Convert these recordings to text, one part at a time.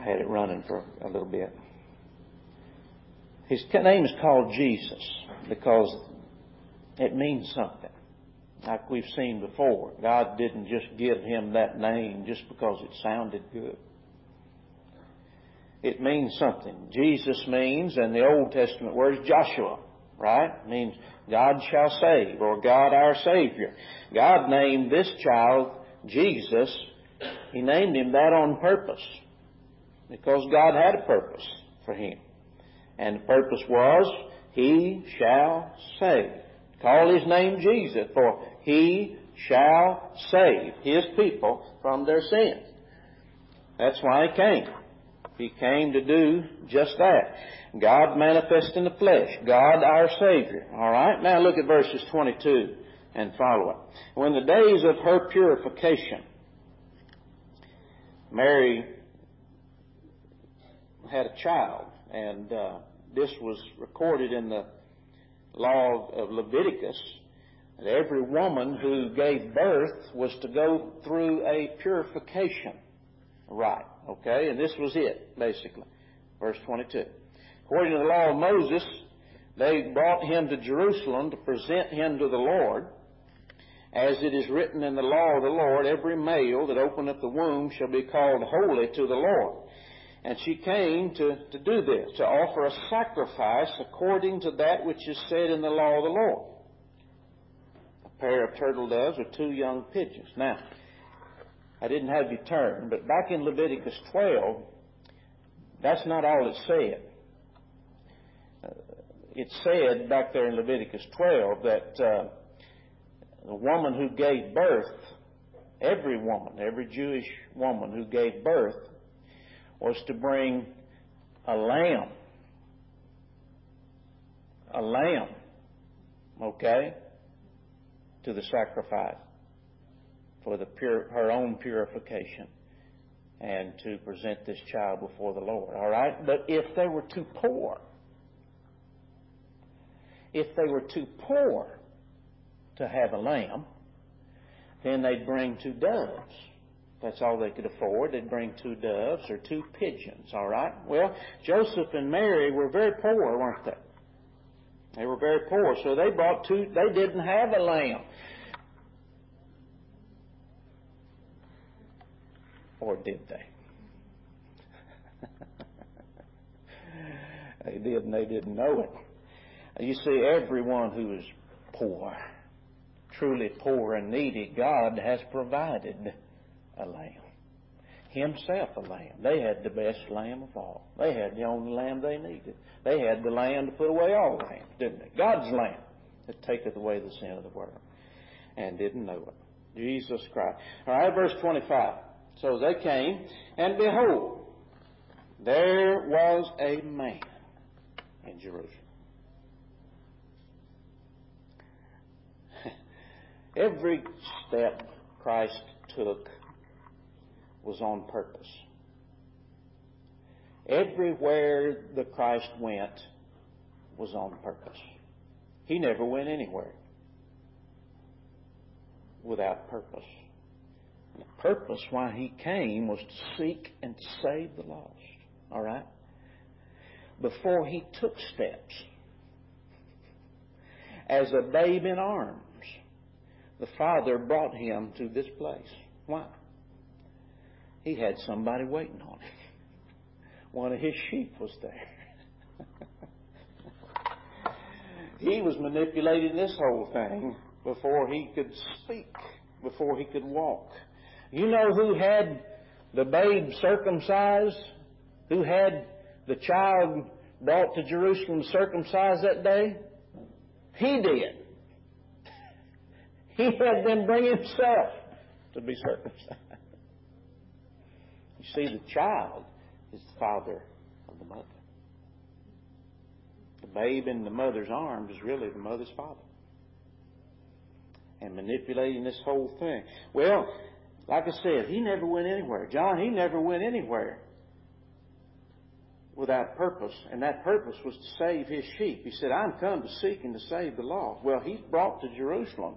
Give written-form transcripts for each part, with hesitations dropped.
had it running for a little bit. His name is called Jesus because it means something. Like we've seen before, God didn't just give him that name just because it sounded good. It means something. Jesus means, and the Old Testament word is Joshua, right? It means God shall save, or God our Savior. God named this child Jesus. He named him that on purpose because God had a purpose for him. And the purpose was, He shall save. Call his name Jesus, for He shall save His people from their sins. That's why He came. He came to do just that. God manifest in the flesh. God our Savior. All right? Now look at verses 22 and follow it. When the days of her purification, Mary had a child, and this was recorded in the law of Leviticus, that every woman who gave birth was to go through a purification rite. Okay? And this was it, basically. Verse 22. According to the law of Moses, they brought him to Jerusalem to present him to the Lord. As it is written in the law of the Lord, every male that openeth the womb shall be called holy to the Lord. And she came to do this, to offer a sacrifice according to that which is said in the law of the Lord. A pair of turtle doves or 2 young pigeons. Now, I didn't have you turn, but back in Leviticus 12, that's not all it said. It said back there in Leviticus 12 that the woman who gave birth, every woman, every Jewish woman who gave birth, was to bring a lamb. A lamb, okay, to the sacrifice for her own purification and to present this child before the Lord. All right? But if they were too poor, to have a lamb, then they'd bring 2 doves. That's all they could afford. They'd bring 2 doves or 2 pigeons, all right? Well, Joseph and Mary were very poor, weren't they? They were very poor, so they brought 2. They didn't have a lamb. Or did they? They did, and they didn't know it. You see, everyone who is poor, truly poor and needy, God has provided a lamb. Himself a lamb. They had the best lamb of all. They had the only lamb they needed. They had the lamb to put away all lambs, didn't they? God's lamb that taketh away the sin of the world. And didn't know it. Jesus Christ. All right, verse 25. So they came, and behold, there was a man in Jerusalem. Every step Christ took was on purpose. Everywhere that Christ went was on purpose. He never went anywhere without purpose. And the purpose why He came was to seek and to save the lost. All right? Before He took steps, as a babe in arms, the Father brought Him to this place. Why? He had somebody waiting on Him. One of His sheep was there. He was manipulating this whole thing before He could speak, before He could walk. You know who had the babe circumcised? Who had the child brought to Jerusalem circumcised that day? He did. He had them bring Himself to be circumcised. You see, the child is the father of the mother. The babe in the mother's arms is really the mother's father. And manipulating this whole thing. Well, like I said, He never went anywhere. John, He never went anywhere without purpose. And that purpose was to save His sheep. He said, I'm come to seek and to save the lost. Well, He's brought to Jerusalem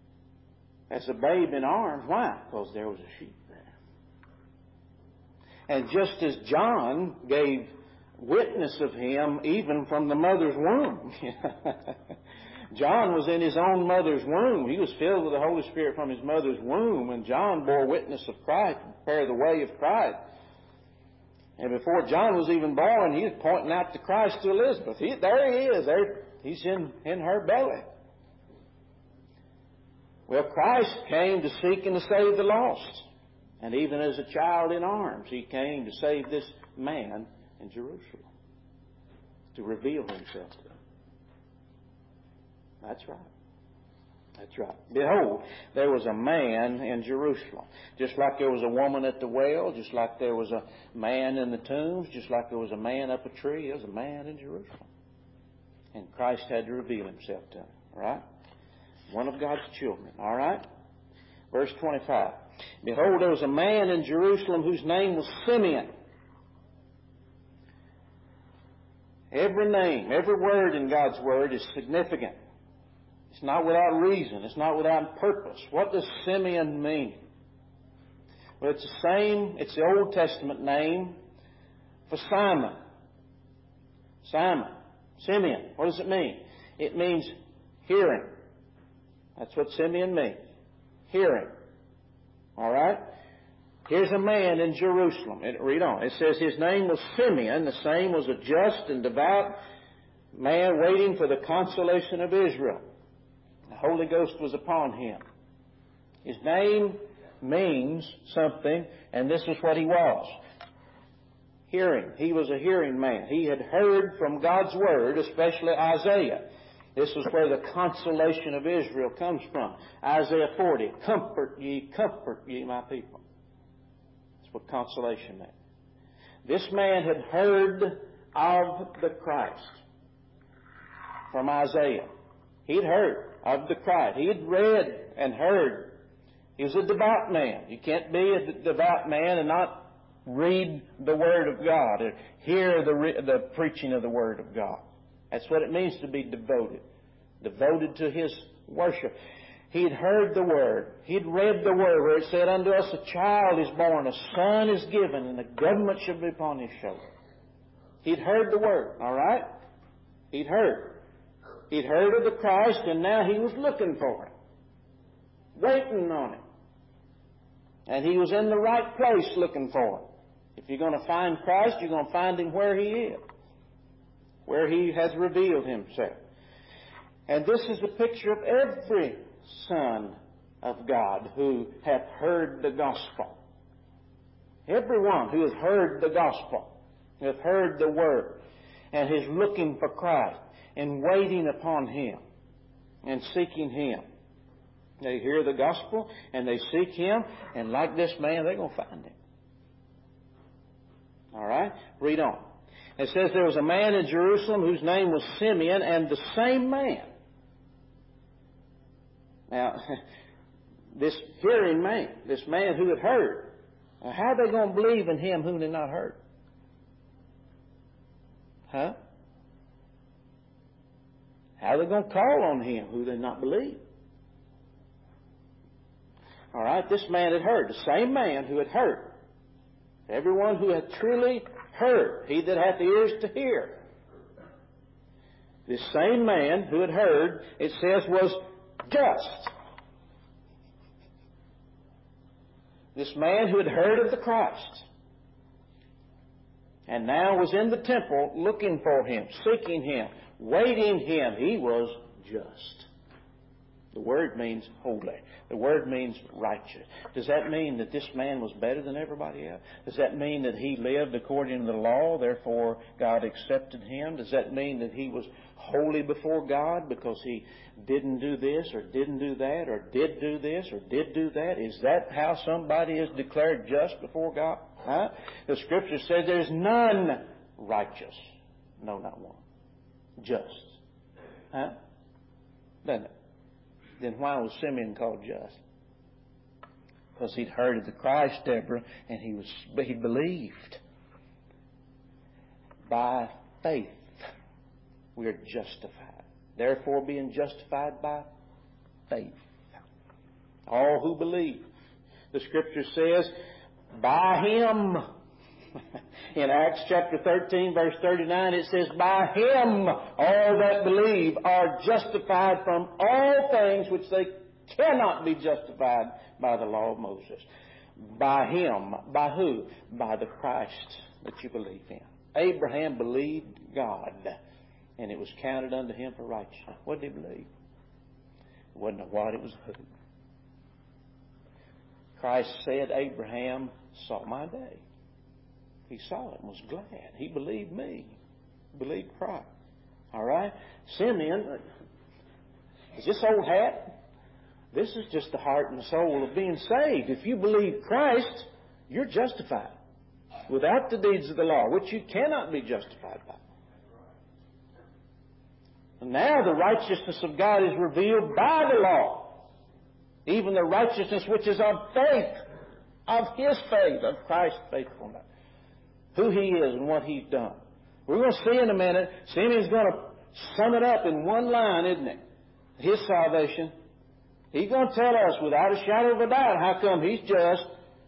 as a babe in arms. Why? Because there was a sheep there. And just as John gave witness of him even from the mother's womb. John was in his own mother's womb. He was filled with the Holy Spirit from his mother's womb, and John bore witness of Christ and prepared the way of Christ. And before John was even born, he was pointing out to Christ to Elizabeth. There he is. He's in her belly. Well, Christ came to seek and to save the lost. And even as a child in arms, He came to save this man in Jerusalem, to reveal Himself to them. That's right. That's right. Behold, there was a man in Jerusalem. Just like there was a woman at the well, just like there was a man in the tombs, just like there was a man up a tree, there was a man in Jerusalem. And Christ had to reveal Himself to him. All right? One of God's children. All right? Verse 25. Behold, there was a man in Jerusalem whose name was Simeon. Every name, every word in God's Word is significant. It's not without reason. It's not without purpose. What does Simeon mean? Well, it's the Old Testament name for Simon. Simon. Simeon. What does it mean? It means hearing. That's what Simeon means. Hearing. All right? Here's a man in Jerusalem. Read on. It says his name was Simeon. The same was a just and devout man waiting for the consolation of Israel. The Holy Ghost was upon him. His name means something, and this is what he was. Hearing. He was a hearing man. He had heard from God's Word, especially Isaiah. This is where the consolation of Israel comes from. Isaiah 40, comfort ye, my people. That's what consolation meant. This man had heard of the Christ from Isaiah. He'd heard of the Christ. He'd read and heard. He was a devout man. You can't be a devout man and not read the Word of God or hear the preaching of the Word of God. That's what it means to be devoted. Devoted to His worship. He'd heard the Word. He'd read the Word where it said, unto us a child is born, a son is given, and the government shall be upon His shoulder. He'd heard the Word, all right? He'd heard. He'd heard of the Christ, and now he was looking for Him. Waiting on Him. And he was in the right place looking for Him. If you're going to find Christ, you're going to find Him where He is. Where He has revealed Himself. And this is a picture of every son of God who hath heard the gospel. Everyone who has heard the gospel, who hath heard the Word, and is looking for Christ, and waiting upon Him, and seeking Him. They hear the gospel, and they seek Him, and like this man, they're going to find Him. All right? Read on. It says there was a man in Jerusalem whose name was Simeon, and the same man. Now, this hearing man, this man who had heard, now how are they going to believe in Him whom they not heard? Huh? How are they going to call on Him who they not believe? All right, this man had heard, the same man who had heard. Everyone who had truly heard, he that hath ears to hear. This same man who had heard, it says, was just. This man who had heard of the Christ and now was in the temple looking for Him, seeking Him, waiting Him, he was just. The word means holy. The word means righteous. Does that mean that this man was better than everybody else? Does that mean that he lived according to the law, therefore God accepted him? Does that mean that he was holy before God because he didn't do this or didn't do that or did do this or did do that? Is that how somebody is declared just before God? Huh? The Scripture says there's none righteous. No, not one. Just. Huh? Doesn't it? Then why was Simeon called just? Because he'd heard of the Christ, Deborah, and he believed. By faith, we are justified. Therefore, being justified by faith. All who believe. The Scripture says, by Him In Acts chapter 13, verse 39, it says, by Him all that believe are justified from all things which they cannot be justified by the law of Moses. By Him. By who? By the Christ that you believe in. Abraham believed God, and it was counted unto him for righteousness. What did he believe? It wasn't a what, it was a who. Christ said, Abraham saw my day. He saw it and was glad. He believed me. Believed Christ. All right? Simeon, is this old hat? This is just the heart and soul of being saved. If you believe Christ, you're justified without the deeds of the law, which you cannot be justified by. And now the righteousness of God is revealed by the law, even the righteousness which is of faith, of His faith, of Christ's faithfulness, who He is and what He's done. We're going to see in a minute, Simeon's going to sum it up in one line, isn't it? His salvation. He's going to tell us without a shadow of a doubt how come He's just.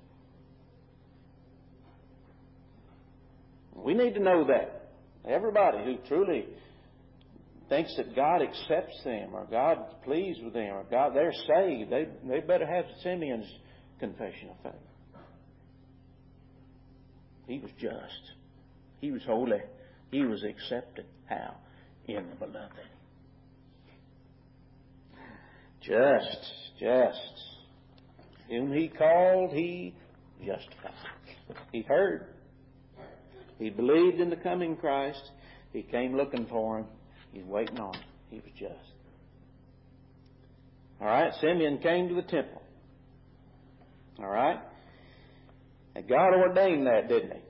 We need to know that. Everybody who truly thinks that God accepts them or God's pleased with them or God, they're saved, they better have Simeon's confession of faith. He was just. He was holy. He was accepted. How? In the beloved. Just. Whom He called, He justified. He heard. He believed in the coming Christ. He came looking for Him. He's waiting on Him. He was just. All right, Simeon came to the temple. All right? And God ordained that, didn't He?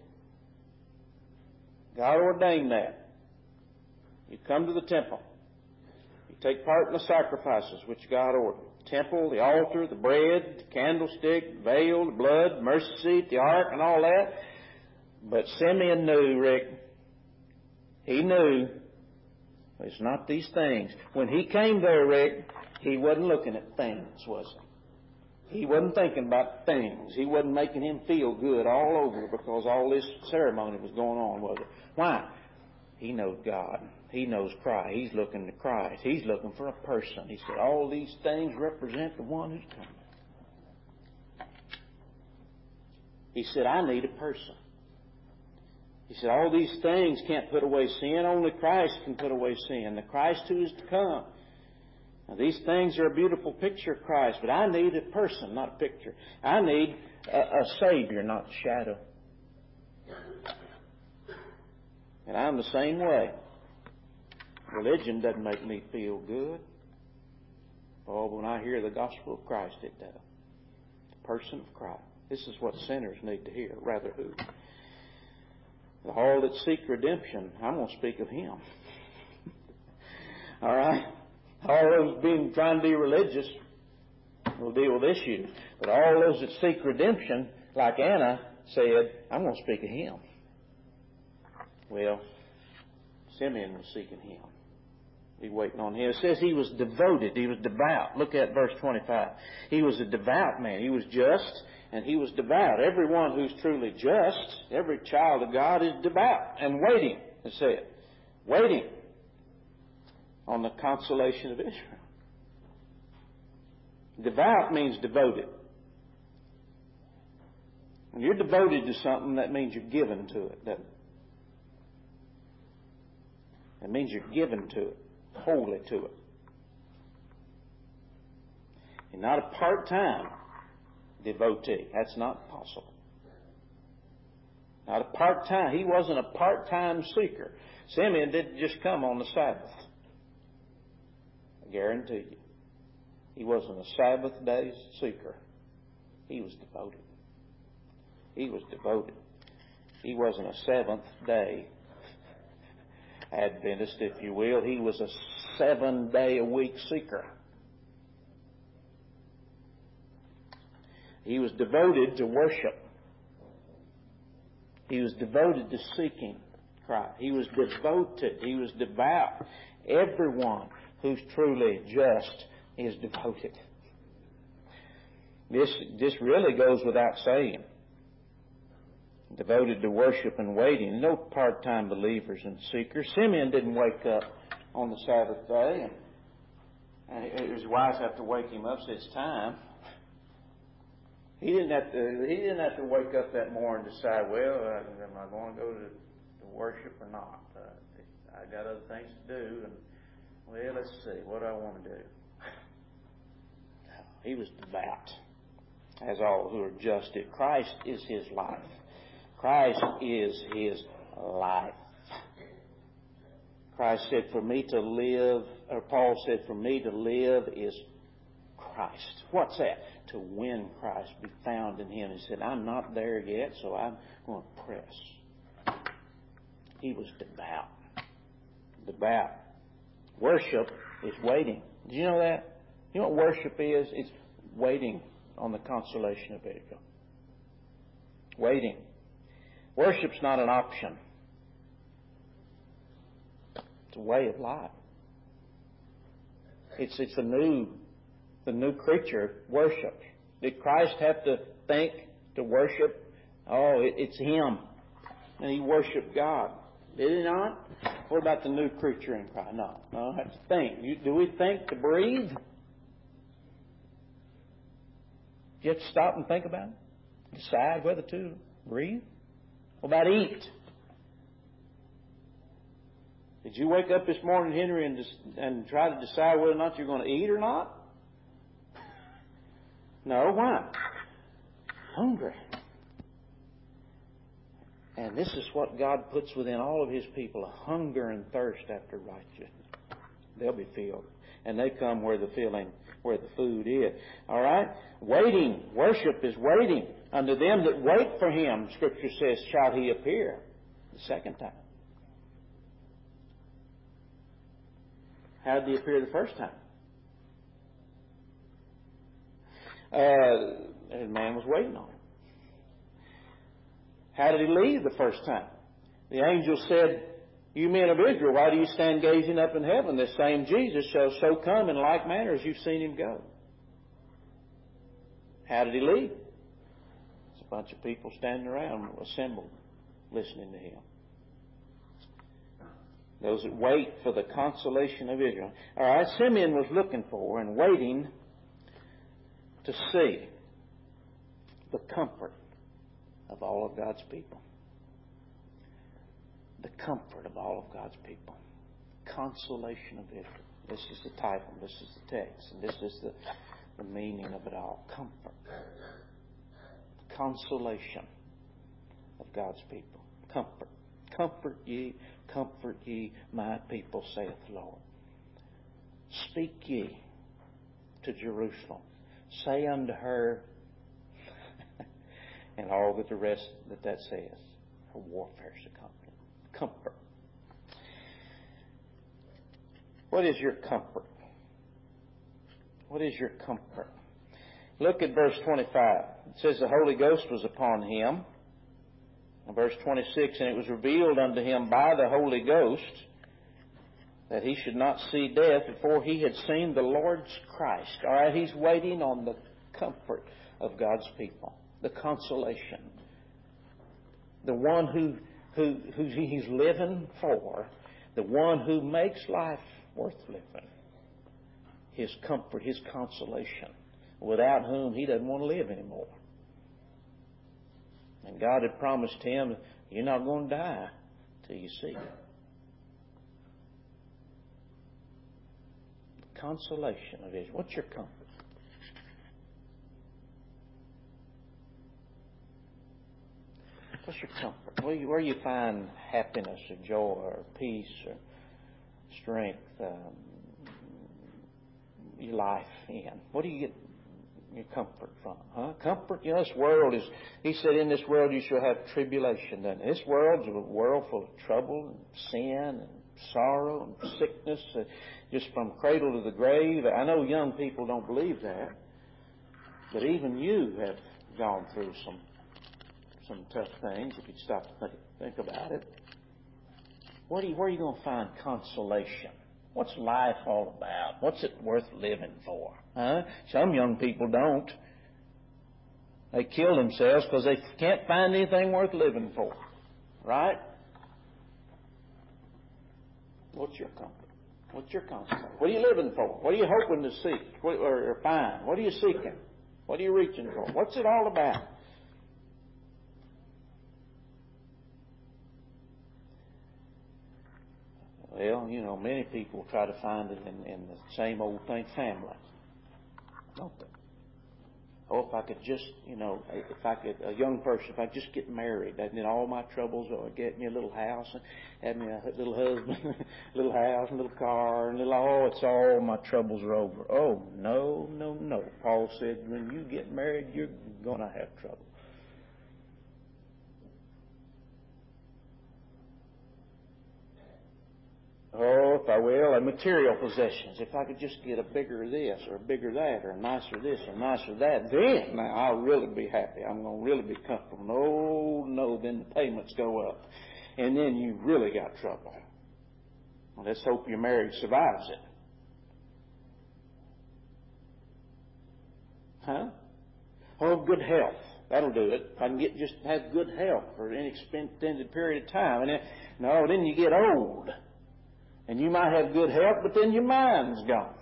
God ordained that. You come to the temple. You take part in the sacrifices which God ordered. The temple, the altar, the bread, the candlestick, the veil, the blood, the mercy seat, the ark, and all that. But Simeon knew, Rick, he knew it's not these things. When he came there, Rick, he wasn't looking at things, was he? He wasn't thinking about things. He wasn't making him feel good all over because all this ceremony was going on, was it? Why? He knows God. He knows Christ. He's looking to Christ. He's looking for a person. He said, all these things represent the one who's coming. He said, I need a person. He said, all these things can't put away sin. Only Christ can put away sin. The Christ who is to come. Now, these things are a beautiful picture of Christ, but I need a person, not a picture. I need a Savior, not a shadow. And I'm the same way. Religion doesn't make me feel good. Oh, when I hear the gospel of Christ, it does. The person of Christ. This is what sinners need to hear, rather who. All that seek redemption, I'm going to speak of Him. All right? All those trying to be religious will deal with issues. But all those that seek redemption, like Anna said, I'm going to speak of Him. Well, Simeon was seeking Him. He was waiting on Him. It says he was devoted. He was devout. Look at verse 25. He was a devout man. He was just and he was devout. Everyone who's truly just, every child of God is devout and waiting, it said. Waiting on the consolation of Israel. Devout means devoted. When you're devoted to something, that means you're given to it, doesn't it? That means you're given to it, wholly to it. You're not a part-time devotee. That's not possible. Not a part-time. He wasn't a part-time seeker. Simeon didn't just come on the Sabbath. I guarantee you. He wasn't a Sabbath day seeker. He was devoted. He was devoted. He wasn't a seventh day Adventist, if you will. He was a 7-day-a-week seeker. He was devoted to worship. He was devoted to seeking Christ. He was devoted. He was devout. Everyone who's truly just is devoted. This really goes without saying. devoted to worship and waiting. No part-time believers and seekers. Simeon didn't wake up on the Sabbath day, and his wife had to wake him up. Said it's time. He didn't have to wake up that morning and decide, well, am I going to go to worship or not? I got other things to do, and well, let's see, what do I want to do? He was devout, as all who are just. Christ is his life. Christ is his life. Christ said, for me to live, or Paul said, for me to live is Christ. What's that? To win Christ, be found in him. He said, I'm not there yet, so I'm going to press. He was devout. Devout. Worship is waiting. Did you know that? You know what worship is? It's waiting on the consolation of Israel. Waiting. Worship's not an option. It's a way of life. It's the new creature worships. Did Christ have to think to worship? Oh, it's him. And he worshiped God. Did he not? What about the new creature in Christ? No, I have to think. Do we think to breathe? You have to stop and think about it? Decide whether to breathe? What about eat? Did you wake up this morning, Henry, and try to decide whether or not you're going to eat or not? No, why? Hungry. And this is what God puts within all of his people, a hunger and thirst after righteousness. They'll be filled. And they come where the food is. All right? Waiting. Worship is waiting. Unto them that wait for him, Scripture says, shall he appear the second time. How did he appear the first time? The man was waiting on him. How did he leave the first time? The angel said, you men of Israel, why do you stand gazing up in heaven? This same Jesus shall so come in like manner as you've seen him go. How did he leave? It's a bunch of people standing around, assembled, listening to him. Those that wait for the consolation of Israel. All right, Simeon was looking for and waiting to see the comfort of all of God's people. The comfort of all of God's people. Consolation of Israel. This is the title, this is the text, and this is the meaning of it all. Comfort. Consolation of God's people. Comfort. Comfort ye, my people, saith the Lord. Speak ye to Jerusalem. Say unto her, and all that the rest that says, her warfare is accomplished. Comfort. What is your comfort? What is your comfort? Look at verse 25. It says the Holy Ghost was upon him. In verse 26, and it was revealed unto him by the Holy Ghost that he should not see death before he had seen the Lord's Christ. All right, he's waiting on the comfort of God's people, the consolation, the one who he's living for, the one who makes life worth living. His comfort, his consolation, without whom he doesn't want to live anymore. And God had promised him, you're not going to die till you see it. The consolation of Israel. What's your comfort? What's your comfort? Where you find happiness or joy or peace or strength, your life in? What do you get your comfort from? Comfort, this world is, he said, in this world you shall have tribulation. And this world's a world full of trouble and sin and sorrow and sickness, just from cradle to the grave. I know young people don't believe that, but even you have gone through some tough things if you stop to think about it. Where are you going to find consolation? What's life all about? What's it worth living for? Some young people don't. They kill themselves because they can't find anything worth living for. Right? What's your comfort? What's your concern? What are you living for? What are you hoping to seek or find? What are you seeking? What are you reaching for? What's it all about? Well, many people try to find it in the same old thing, family. Don't they? Oh, if I could just, a young person, if I could just get married, then all my troubles will get me a little house, and have me a little husband, little house, and little car, and it's all my troubles are over. Oh, no, no, no. Paul said, when you get married, you're going to have trouble. Oh, if I will, and material possessions. If I could just get a bigger this or a bigger that or a nicer this or a nicer that, then now I'll really be happy. I'm going to really be comfortable. No, then the payments go up. And then you really got trouble. Well, let's hope your marriage survives it. Huh? Oh, good health. That'll do it. If I can just have good health for an extended period of time. And then you get old. And you might have good health, but then your mind's gone.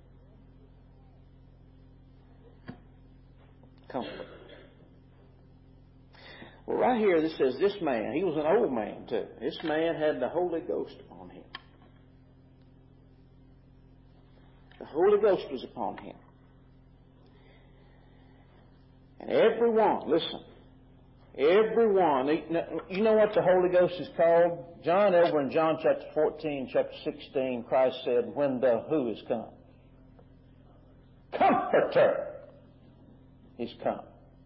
Comfort. Well, right here, this says this man, he was an old man too. This man had the Holy Ghost upon him. The Holy Ghost was upon him. And everyone, listen, everyone, you know what the Holy Ghost is called? John, over in John chapter 14, chapter 16, Christ said, when the who is come? Comforter is come.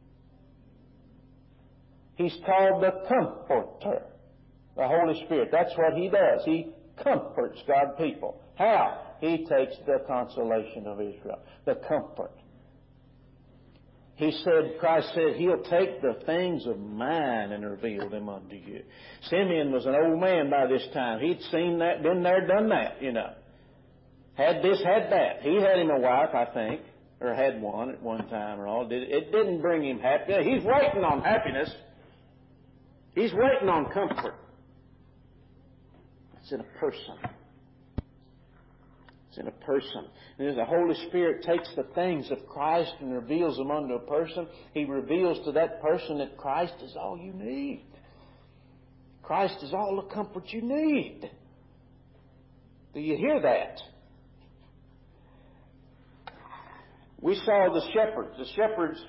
He's called the Comforter, the Holy Spirit. That's what He does. He comforts God's people. How? He takes the consolation of Israel, the comfort. Christ said, He'll take the things of mine and reveal them unto you. Simeon was an old man by this time. He'd seen that, been there, done that, Had this, had that. He had him a wife, I think, or had one at one time or all. It didn't bring him happiness. He's waiting on happiness. He's waiting on comfort. It's in a person. In a person. And the Holy Spirit takes the things of Christ and reveals them unto a person. He reveals to that person that Christ is all you need. Christ is all the comfort you need. Do you hear that? We saw the shepherds.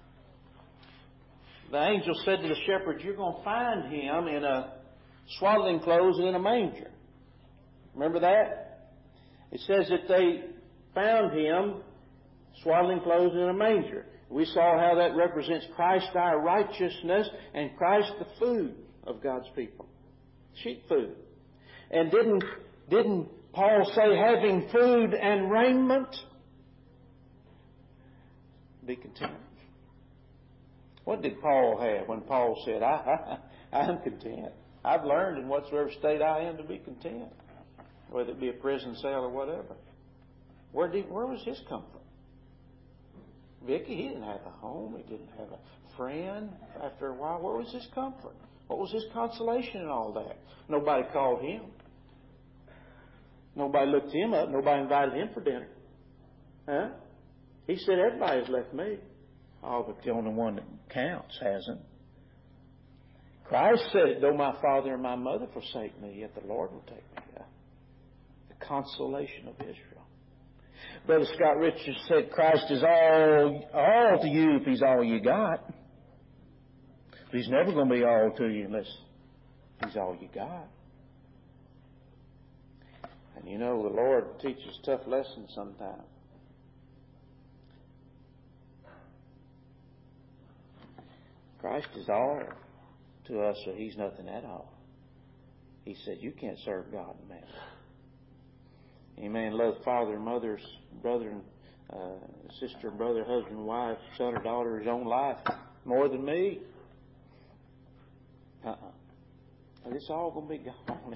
The angel said to the shepherds, you're going to find Him in a swaddling clothes and in a manger. Remember that? It says that they found Him swaddling clothes in a manger. We saw how that represents Christ, our righteousness, and Christ, the food of God's people. Sheep food. And didn't Paul say having food and raiment? Be content. What did Paul have when Paul said, I am content. I've learned in whatsoever state I am to be content. Whether it be a prison cell or whatever. Where was his comfort? Vicky, he didn't have a home. He didn't have a friend. After a while, where was his comfort? What was his consolation in all that? Nobody called him. Nobody looked him up. Nobody invited him for dinner. Huh? He said, everybody has left me. Oh, but the only one that counts hasn't. Christ said, though my father and my mother forsake me, yet the Lord will take me up. Consolation of Israel. Brother Scott Richards said Christ is all to you if He's all you got. But He's never going to be all to you unless He's all you got. And the Lord teaches tough lessons sometimes. Christ is all to us, so He's nothing at all. He said you can't serve God and man. Amen. Love father and mother's brother and sister and brother, husband and wife, son or daughter, his own life more than me. It's all going to be gone.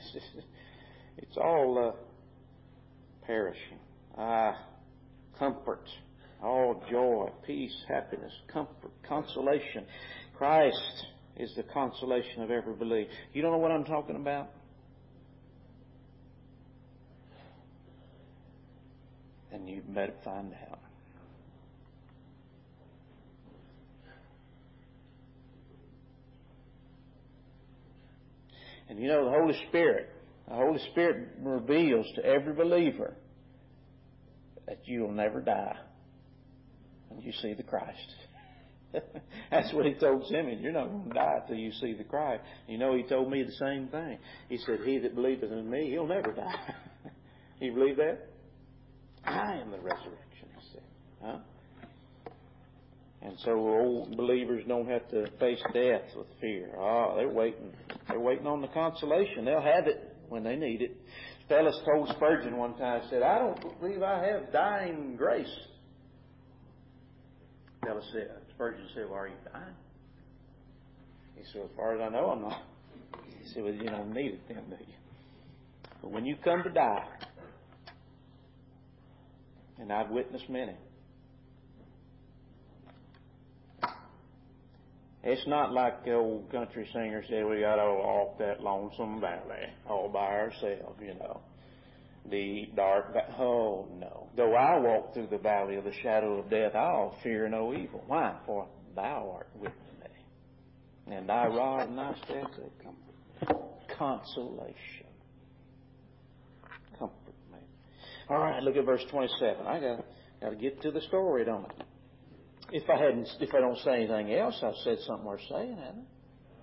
It's all perishing. Comfort. All joy, peace, happiness, comfort, consolation. Christ is the consolation of every believer. You don't know what I'm talking about? And you better find out. And you know, the Holy Spirit reveals to every believer that you'll never die when you see the Christ. That's what He told Simeon. You're not going to die till you see the Christ. You know, He told me the same thing. He said, he that believeth in me, he'll never die. You believe that? I am the resurrection, He said. Huh? And so old believers don't have to face death with fear. Oh, they're waiting. They're waiting on the consolation. They'll have it when they need it. Fellas told Spurgeon one time, said, I don't believe I have dying grace. Fella said, Spurgeon said, well, are you dying? He said, as far as I know, I'm not. He said, well, you don't need it then, do you? But when you come to die, and I've witnessed many, it's not like the old country singer said, we got to walk that lonesome valley all by ourselves, you know. The dark valley. Oh, no. Though I walk through the valley of the shadow of death, I'll fear no evil. Why? For thou art with me. And thy rod and thy staff, they comfort me. Consolation. Comfort me. All right, look at verse 27. I got to get to the story, don't I? If I don't say anything else, I've said something worth saying, haven't I?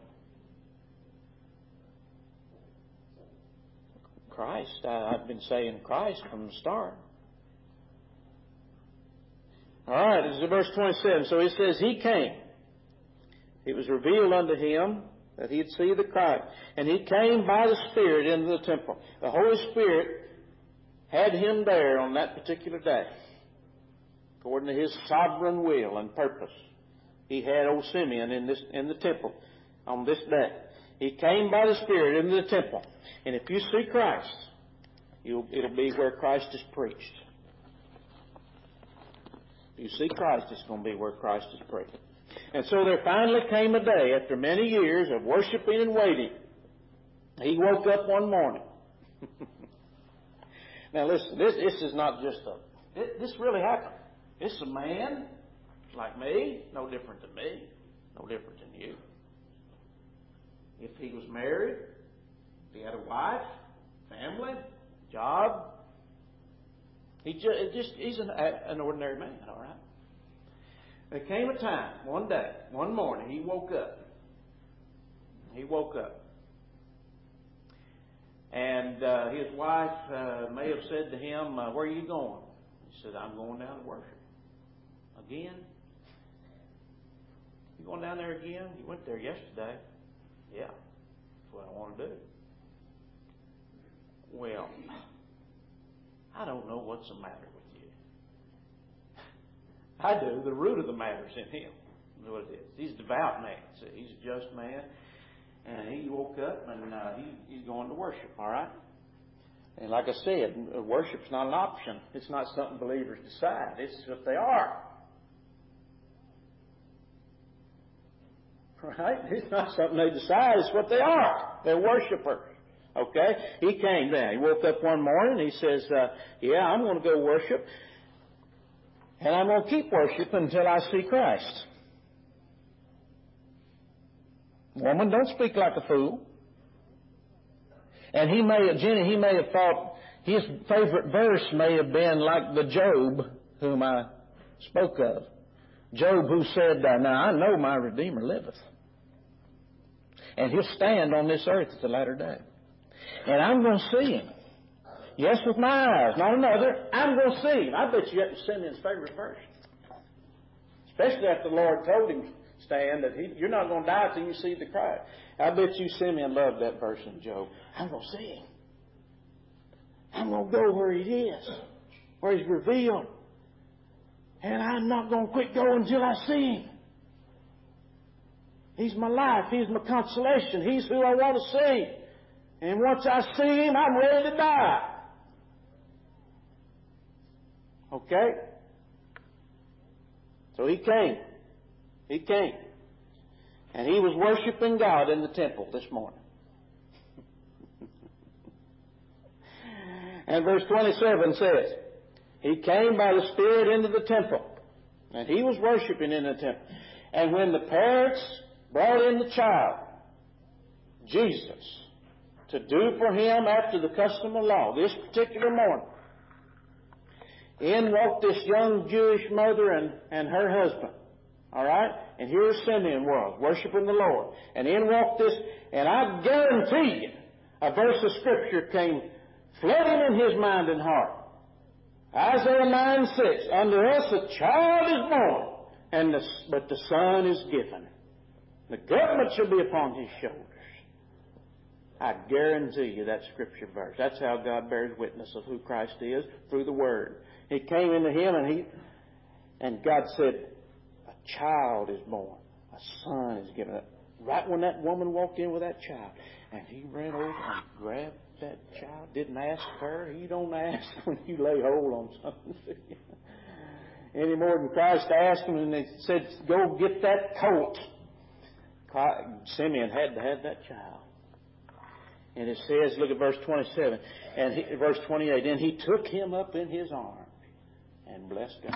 Christ. I've been saying Christ from the start. All right, this is verse 27. So it says, He came. It was revealed unto him that he'd see the Christ. And he came by the Spirit into the temple. The Holy Spirit had him there on that particular day, according to His sovereign will and purpose. He had old Simeon in the temple on this day. He came by the Spirit into the temple. And if you see Christ, it'll be where Christ is preached. If you see Christ, it's going to be where Christ is preached. And so there finally came a day, after many years of worshiping and waiting, He woke up one morning. Now listen, this is not just this really happened. This is a man like me, no different than me, no different than you. If he was married, if he had a wife, family, job, he's an ordinary man, all right? There came a time, one day, one morning, he woke up. He woke up. And his wife may have said to him, where are you going? He said, I'm going down to worship. Again? You going down there again? You went there yesterday. Yeah, that's what I want to do. Well, I don't know what's the matter with you. I do. The root of the matter is in him. That's what it is. He's a devout man. See, he's a just man. And he woke up and he's going to worship, all right? And like I said, worship's not an option. It's not something believers decide. It's what they are. Right? It's not something they decide. It's what they are. They're worshipers. Okay? He came down. He woke up one morning. He says, yeah, I'm going to go worship. And I'm going to keep worshiping until I see Christ. Woman, don't speak like a fool. And Jenny may have thought his favorite verse may have been like the Job whom I spoke of. Job who said, now I know my Redeemer liveth. And He'll stand on this earth at the latter day. And I'm going to see Him. Yes, with my eyes, not another. I'm going to see Him. I bet you that was Simeon's favorite verse. Especially after the Lord told him, stand, that you're not going to die till you see the Christ. I bet you Simeon loved that verse in Job. I'm going to see Him. I'm going to go where He is, where He's revealed. And I'm not going to quit going until I see Him. He's my life. He's my consolation. He's who I want to see. And once I see Him, I'm ready to die. Okay? So he came. He came. And he was worshiping God in the temple this morning. And verse 27 says, he came by the Spirit into the temple. And he was worshiping in the temple. And when the parents brought in the child, Jesus, to do for him after the custom of law, this particular morning, in walked this young Jewish mother and her husband. All right? And here Simeon was, worshiping the Lord. And in walked this, and I guarantee you, a verse of Scripture came flooding in his mind and heart. Isaiah 9:6, unto us a child is born, but the Son is given. The government shall be upon his shoulders. I guarantee you that Scripture verse. That's how God bears witness of who Christ is, through the Word. He came into him, and God said, a child is born. A son is given. Right when that woman walked in with that child, and he ran over and grabbed that child. Didn't ask her. You don't ask when you lay hold on something. Any more than Christ asked him, and they said, go get that colt. Simeon had to have that child. And it says, look at verse 27, verse 28, and he took him up in his arms and blessed God.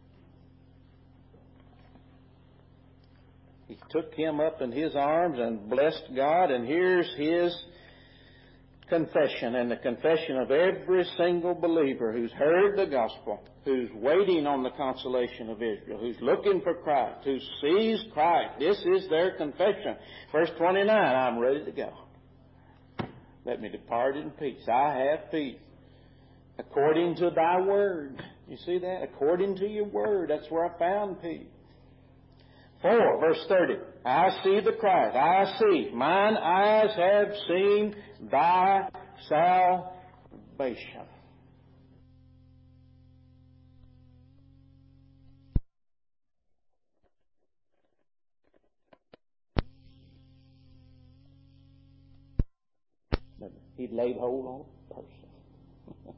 He took him up in his arms and blessed God, and here's his confession, and the confession of every single believer who's heard the gospel, who's waiting on the consolation of Israel, who's looking for Christ, who sees Christ. This is their confession. Verse 29, I'm ready to go. Let me depart in peace. I have peace. According to thy word. You see that? According to your word. That's where I found peace. 4, verse 30. I see the Christ. I see. Mine eyes have seen thy salvation. He'd laid hold on a person.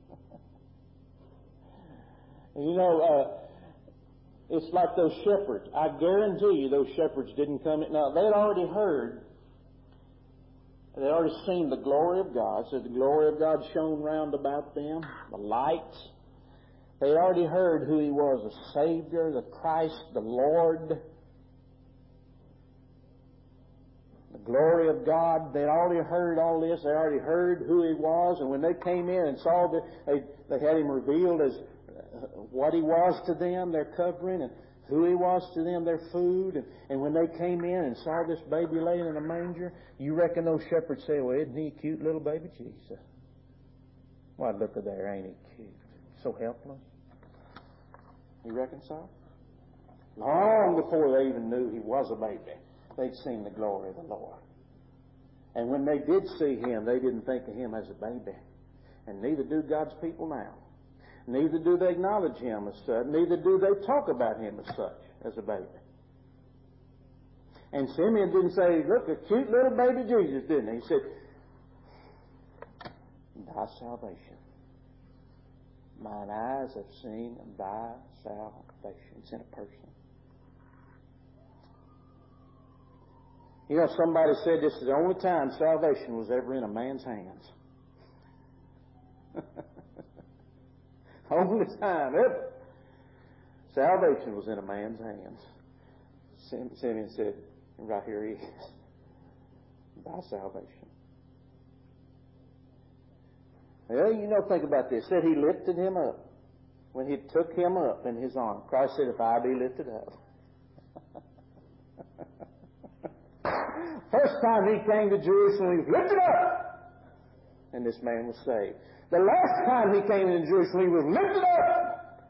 You know, it's like those shepherds. I guarantee you those shepherds didn't come in. Now, they'd already heard. They'd already seen the glory of God. So the glory of God shone round about them. The lights. They'd already heard who He was, the Savior, the Christ, the Lord. The glory of God. They'd already heard all this. They already heard who He was. And when they came in and saw that, they had Him revealed as what He was to them, their covering, and who He was to them, their food. And when they came in and saw this baby laying in a manger, you reckon those shepherds say, well, isn't he a cute little baby Jesus? Why, look at there, ain't he cute? So helpless. You reckon so? Long before they even knew He was a baby, they'd seen the glory of the Lord. And when they did see Him, they didn't think of Him as a baby. And neither do God's people now. Neither do they acknowledge Him as such. Neither do they talk about Him as such, as a baby. And Simeon didn't say, look, a cute little baby Jesus, didn't he? He said, thy salvation. Mine eyes have seen thy salvation. It's in a person. You know, somebody said this is the only time salvation was ever in a man's hands. Only time ever. Salvation was in a man's hands. Simeon said, right here He is. Thy salvation. Well, you know, think about this. It said He lifted him up. When He took him up in His arms, Christ said, if I be lifted up. First time He came to Jerusalem, He was lifted up. And this man was saved. The last time He came into Jerusalem, He was lifted up.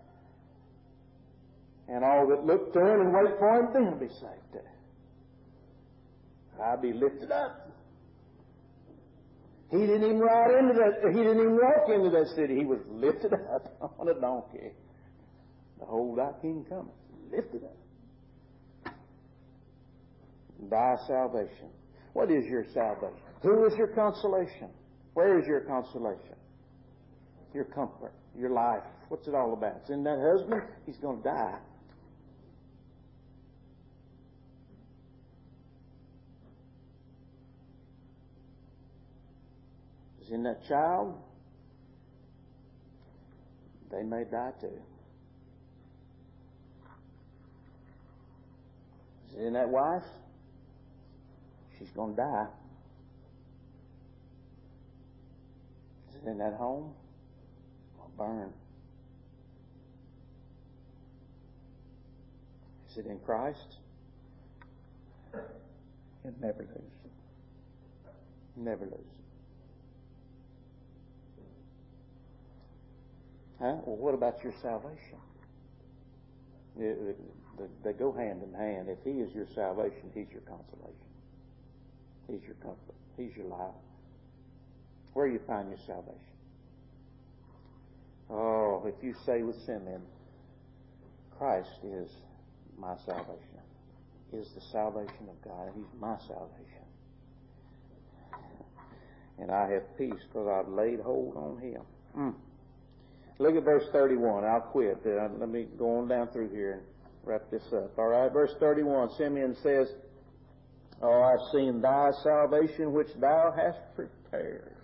And all that looked to Him and wait for Him, then be saved too. I'll be lifted up. He didn't even ride into that. He didn't even walk into that city. He was lifted up on a donkey. Behold, thy King cometh. Lifted up. Thy salvation. What is your salvation? Who is your consolation? Where is your consolation? Your comfort, your life. What's it all about? It's in that husband. He's going to die. in that child, they may die too. Is it in that wife? She's going to die. Is it in that home? It's going to burn. Is it in Christ? It never loses. Never loses. Huh? Well, what about your salvation? They go hand in hand. If He is your salvation, He's your consolation. He's your comfort. He's your life. Where do you find your salvation? Oh, if you say with Simeon, Christ is my salvation, is the salvation of God. He's my salvation. And I have peace because I've laid hold on Him. Look at verse 31. I'll quit. Let me go on down through here and wrap this up. All right, verse 31. Simeon says, Oh, I've seen thy salvation which thou hast prepared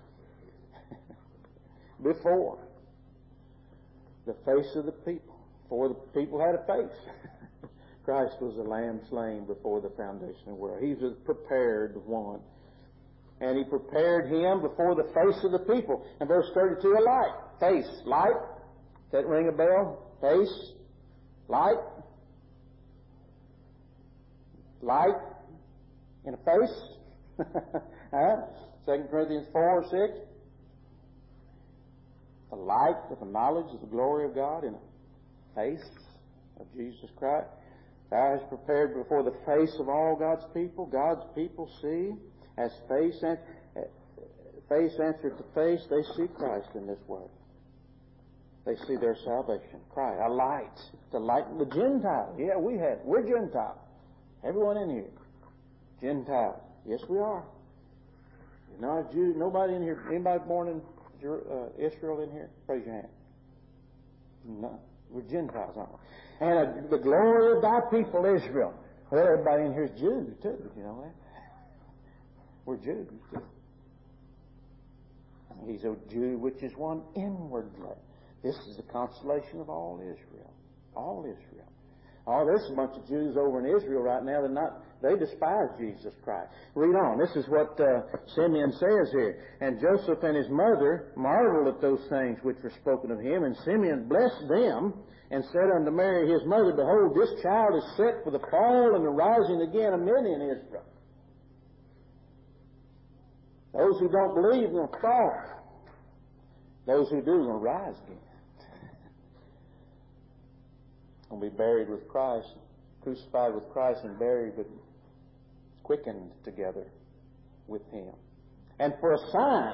before the face of the people. Before the people had a face. Christ was the lamb slain before the foundation of the world. He was prepared one. And He prepared Him before the face of the people. And verse 32, a light. Face. Light. Does that ring a bell? Face. Light. Light in a face. Huh? 2 Corinthians 4, 6. The light of the knowledge of the glory of God in a face of Jesus Christ. Thou hast prepared before the face of all God's people. God's people see as face answered to face, they see Christ in this Word. They see their salvation. Christ, a light. To lighten the Gentile. Yeah, we're Gentile. Everyone in here. Gentile. Yes, we are. You're not a Jew. Nobody in here. Anybody born in Israel in here? Raise your hand. No. We're Gentiles, aren't we? And the glory of thy people, Israel. Well, everybody in here is Jews, too. You know that? We're Jews, too. He's a Jew which is one inwardly. This is the consolation of all Israel. All Israel. Oh, there's a bunch of Jews over in Israel right now they despise Jesus Christ. Read on. This is what Simeon says here. And Joseph and his mother marveled at those things which were spoken of him. And Simeon blessed them and said unto Mary his mother, Behold, this child is set for the fall and the rising again of many in Israel. Those who don't believe will fall. Those who do will rise again. Will be buried with Christ, crucified with Christ and buried, but quickened together with Him. And for a sign,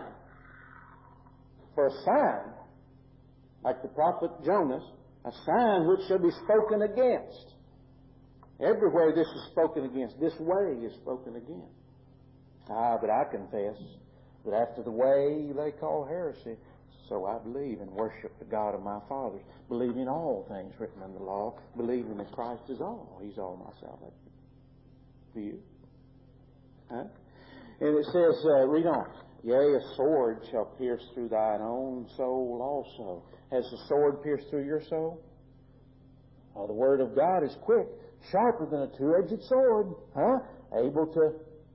like the prophet Jonas, a sign which shall be spoken against. Everywhere this is spoken against, this way is spoken against. But I confess that after the way they call heresy, so I believe and worship the God of my fathers, believing all things written in the law, believing that Christ is all. He's all my salvation. Do you? Huh? And it says, read on. Yea, a sword shall pierce through thine own soul also. Has the sword pierced through your soul? The Word of God is quick, sharper than a two-edged sword. Huh? Able to...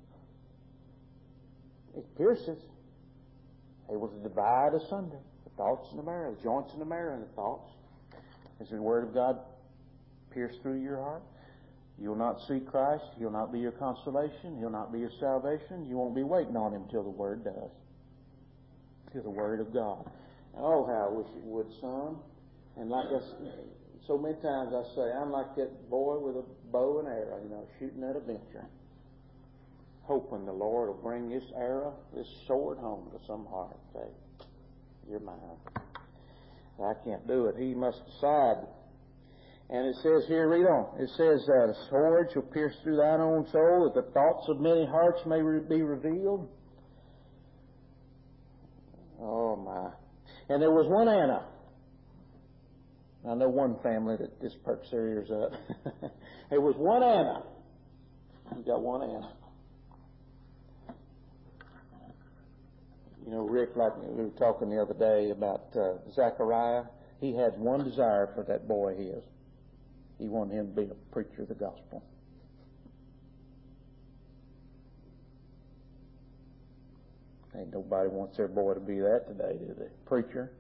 It pierces. Able to divide asunder the thoughts and the marrow, the joints and the marrow and the thoughts. Has the Word of God pierced through your heart? You'll not see Christ. He'll not be your consolation. He'll not be your salvation. You won't be waiting on Him till the Word does. Till the Word of God. Oh, how I wish it would, son. And like so many times I say, I'm like that boy with a bow and arrow, shooting at a venture. Hoping the Lord will bring this arrow, this sword home to some heart. Say, you're mine. I can't do it. He must decide. And it says here, read on. It says, the sword shall pierce through thine own soul, that the thoughts of many hearts may be revealed. Oh, my. And there was one Anna. I know one family that just perks their ears up. There was one Anna. You got one Anna. You know, Rick, like we were talking the other day about Zechariah, he had one desire for that boy of his. He wanted him to be a preacher of the gospel. Ain't nobody wants their boy to be that today, do they? Preacher.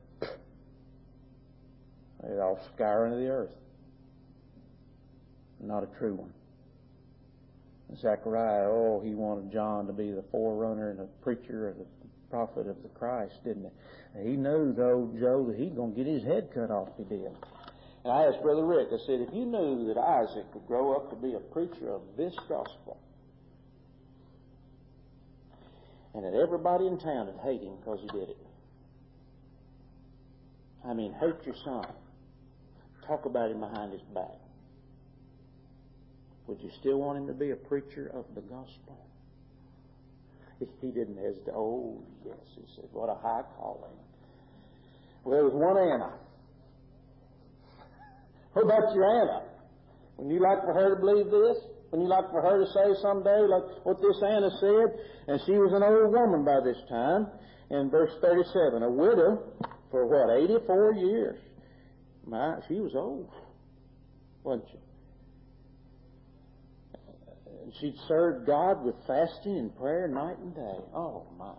They're all scouring the earth. Not a true one. Zechariah, he wanted John to be the forerunner and the preacher or the prophet of the Christ, didn't he? He knew, though, Joe, that he's going to get his head cut off if he did. And I asked Brother Rick, I said, if you knew that Isaac would grow up to be a preacher of this gospel, and that everybody in town would hate him because he did it. I mean, hate your son. Talk about him behind his back. Would you still want him to be a preacher of the gospel? He didn't hesitate. Oh, yes, he said, what a high calling. Well, there was one Anna. What about your Anna? Wouldn't you like for her to believe this? Wouldn't you like for her to say someday, like what this Anna said? And she was an old woman by this time. In verse 37, a widow for what, 84 years. She was old, wasn't she? And she'd served God with fasting and prayer night and day. Oh, my.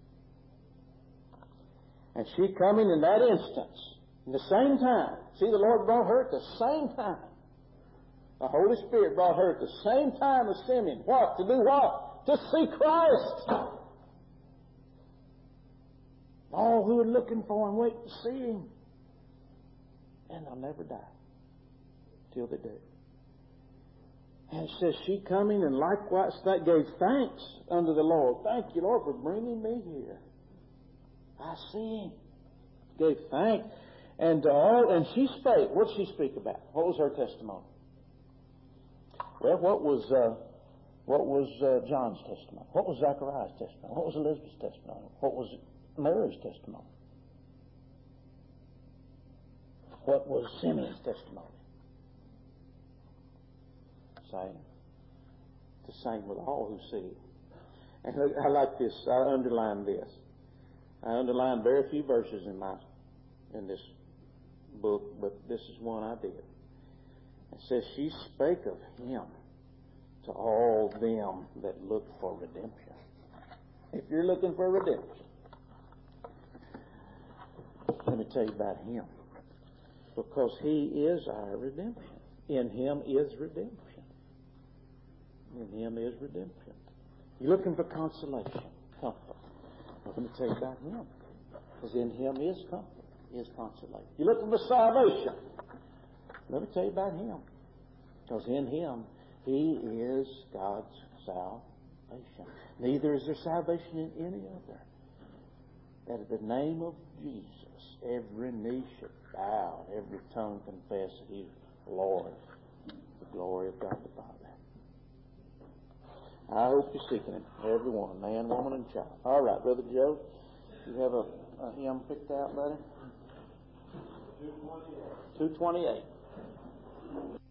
And she coming in that instance, in the same time. See, the Lord brought her at the same time. The Holy Spirit brought her at the same time as Simeon. What? To do what? To see Christ. All who are looking for Him, wait to see Him. And they'll never die till they do. And it says, she coming and likewise that gave thanks unto the Lord. Thank you, Lord, for bringing me here. I see Him. Gave thanks. And to all, and she spake. What did she speak about? What was her testimony? Well, what was John's testimony? What was Zechariah's testimony? What was Elizabeth's testimony? What was Mary's testimony? What was Simeon's testimony? Same. It's the same with all who see it. And I like this. I underlined this. I underlined very few verses in this book, but this is one I did. It says, she spake of Him to all them that look for redemption. If you're looking for redemption, let me tell you about Him. Because He is our redemption. In Him is redemption. In Him is redemption. You're looking for consolation, comfort. Well, let me tell you about Him. Because in Him is comfort, is consolation. You're looking for salvation. Let me tell you about Him. Because in Him, He is God's salvation. Neither is there salvation in any other. That at the name of Jesus, every knee should bow, every tongue confess that He's Lord, the glory of God the Father. I hope you're seeking Him, everyone, man, woman, and child. All right, Brother Joe, you have a hymn picked out, buddy? 228. 228.